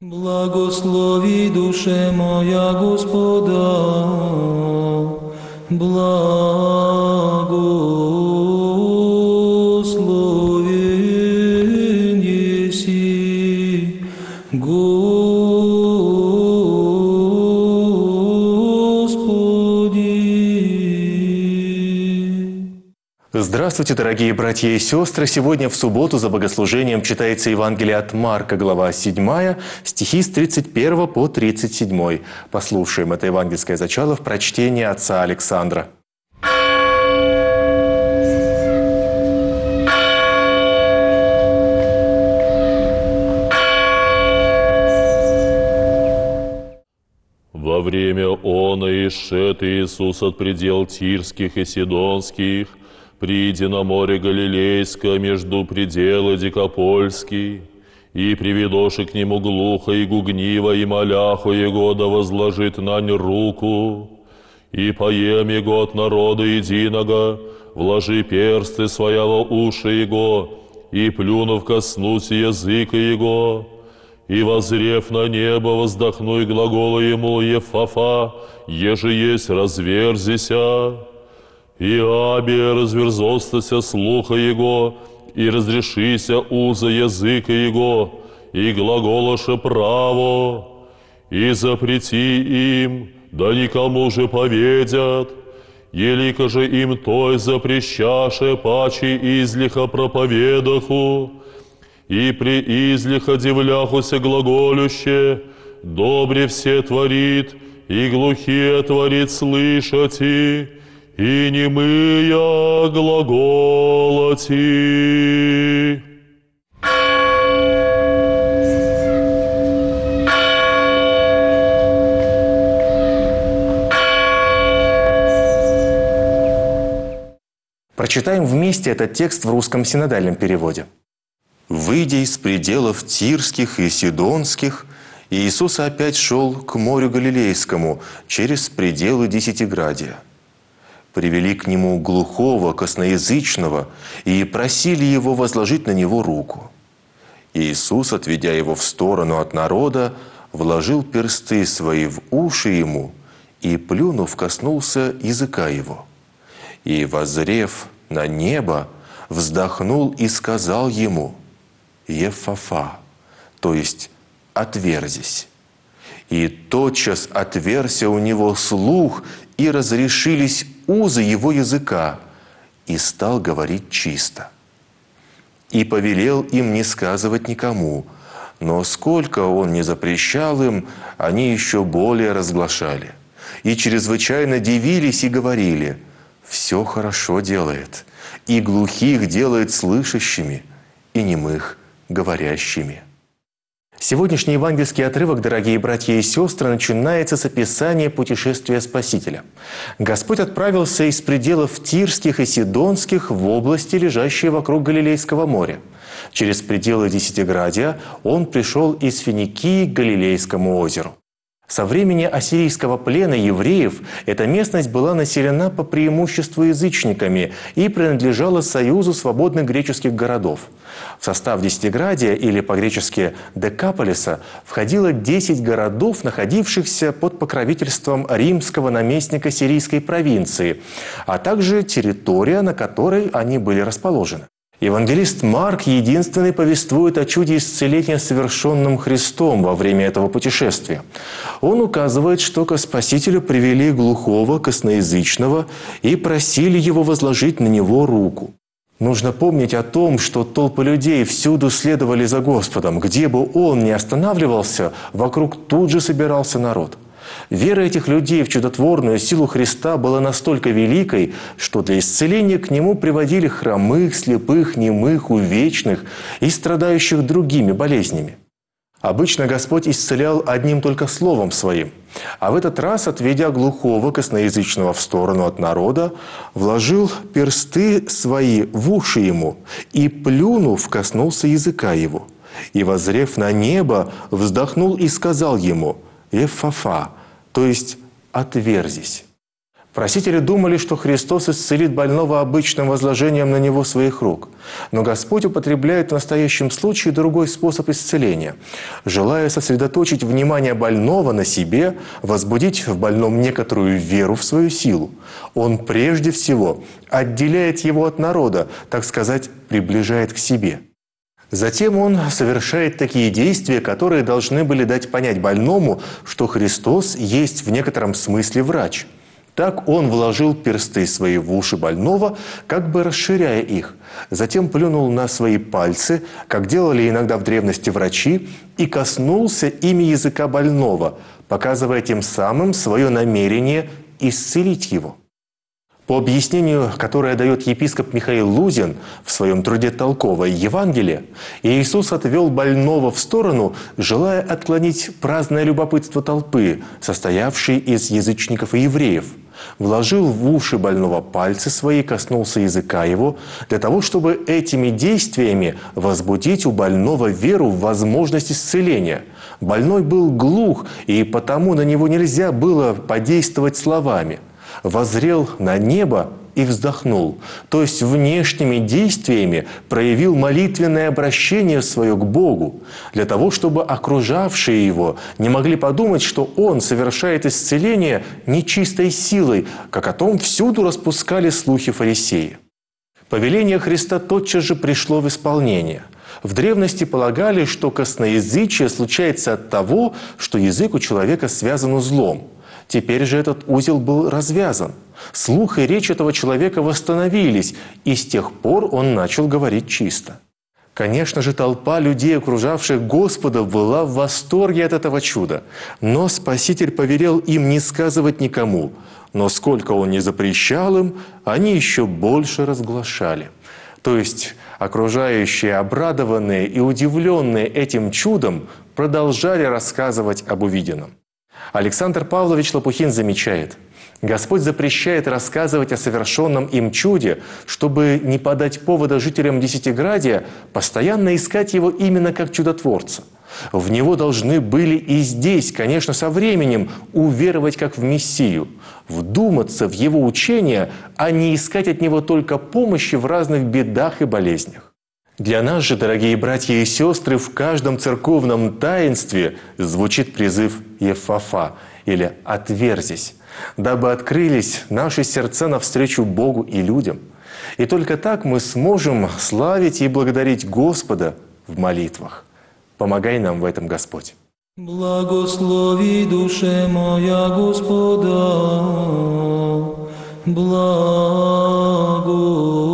Благослови, душе моя, Господа, благословен еси, Господи. Здравствуйте, дорогие братья и сестры! Сегодня в субботу за богослужением читается Евангелие от Марка, глава 7, стихи с 31 по 37. Послушаем это евангельское зачало в прочтении отца Александра. Во время оно ишед Иисус от предел Тирских и Сидонских, приди на море Галилейское между пределы Дикопольский, и приведоши к нему глухо и гугниво, и моляху его да возложит нань руку, и поем его от народа единого, вложи персты своя во уши его, и плюнув коснусь языка его, и, возрев на небо, воздохнуй глагола ему Ефафа, еже есть разверзися. И абе разверзостася слуха его, и разрешися уза языка его, и глаголоше право, и запрети им, да никому же поведят, елико же им той запрещаше, паче излиха проповедаху, и при излиха дивляхуся глаголюще, добре все творит, и глухие творит слышати, и немыя глаголати. Прочитаем вместе этот текст в русском синодальном переводе. «Выйдя из пределов Тирских и Сидонских, Иисус опять шел к морю Галилейскому через пределы Десятиградия. Привели к нему глухого, косноязычного, и просили его возложить на него руку. Иисус, отведя его в сторону от народа, вложил персты свои в уши ему и, плюнув, коснулся языка его. И, воззрев на небо, вздохнул и сказал ему: «Ефафа», то есть «отверзись». И тотчас отверся у него слух, и разрешились узы его языка, и стал говорить чисто. И повелел им не сказывать никому, но сколько он не запрещал им, они еще более разглашали. И чрезвычайно дивились и говорили: «Все хорошо делает, и глухих делает слышащими, и немых говорящими». Сегодняшний евангельский отрывок, дорогие братья и сестры, начинается с описания путешествия Спасителя. Господь отправился из пределов Тирских и Сидонских в области, лежащие вокруг Галилейского моря. Через пределы Десятиградия Он пришел из Финикии к Галилейскому озеру. Со времени ассирийского плена евреев эта местность была населена по преимуществу язычниками и принадлежала союзу свободных греческих городов. В состав Десятиградия, или по-гречески Декаполиса, входило 10 городов, находившихся под покровительством римского наместника сирийской провинции, а также территория, на которой они были расположены. Евангелист Марк единственный повествует о чуде исцеления, совершенном Христом во время этого путешествия. Он указывает, что ко Спасителю привели глухого, косноязычного и просили его возложить на него руку. Нужно помнить о том, что толпы людей всюду следовали за Господом. Где бы Он ни останавливался, вокруг тут же собирался народ. Вера этих людей в чудотворную силу Христа была настолько великой, что для исцеления к Нему приводили хромых, слепых, немых, увечных и страдающих другими болезнями. Обычно Господь исцелял одним только словом Своим, а в этот раз, отведя глухого, косноязычного в сторону от народа, вложил персты свои в уши ему и, плюнув, коснулся языка его. И, воззрев на небо, вздохнул и сказал ему: «Ефафа», то есть «отверзись». Просители думали, что Христос исцелит больного обычным возложением на него своих рук. Но Господь употребляет в настоящем случае другой способ исцеления. Желая сосредоточить внимание больного на себе, возбудить в больном некоторую веру в свою силу, Он прежде всего отделяет его от народа, так сказать, приближает к себе. Затем Он совершает такие действия, которые должны были дать понять больному, что Христос есть в некотором смысле врач. Так Он вложил персты свои в уши больного, как бы расширяя их. Затем плюнул на свои пальцы, как делали иногда в древности врачи, и коснулся ими языка больного, показывая тем самым свое намерение исцелить его. По объяснению, которое дает епископ Михаил Лузин в своем труде «Толковое Евангелие», Иисус отвел больного в сторону, желая отклонить праздное любопытство толпы, состоявшей из язычников и евреев. Вложил в уши больного пальцы свои, коснулся языка его, для того, чтобы этими действиями возбудить у больного веру в возможность исцеления. Больной был глух, и потому на него нельзя было подействовать словами. Воззрел на небо и вздохнул, то есть внешними действиями проявил молитвенное обращение свое к Богу, для того, чтобы окружавшие его не могли подумать, что он совершает исцеление нечистой силой, как о том всюду распускали слухи фарисеи. Повеление Христа тотчас же пришло в исполнение. В древности полагали, что косноязычие случается от того, что язык у человека связан узлом. Теперь же этот узел был развязан. Слух и речь этого человека восстановились, и с тех пор он начал говорить чисто. Конечно же, толпа людей, окружавших Господа, была в восторге от этого чуда. Но Спаситель повелел им не сказывать никому. Но сколько Он не запрещал им, они еще больше разглашали. То есть окружающие, обрадованные и удивленные этим чудом, продолжали рассказывать об увиденном. Александр Павлович Лопухин замечает: Господь запрещает рассказывать о совершенном им чуде, чтобы не подать повода жителям Десятиградия постоянно искать его именно как чудотворца. В него должны были и здесь, конечно, со временем уверовать как в Мессию, вдуматься в его учение, а не искать от него только помощи в разных бедах и болезнях. Для нас же, дорогие братья и сестры, в каждом церковном таинстве звучит призыв «Еффафа» или «Отверзись», дабы открылись наши сердца навстречу Богу и людям. И только так мы сможем славить и благодарить Господа в молитвах. Помогай нам в этом, Господь. Благослови душе моя Господа, благо.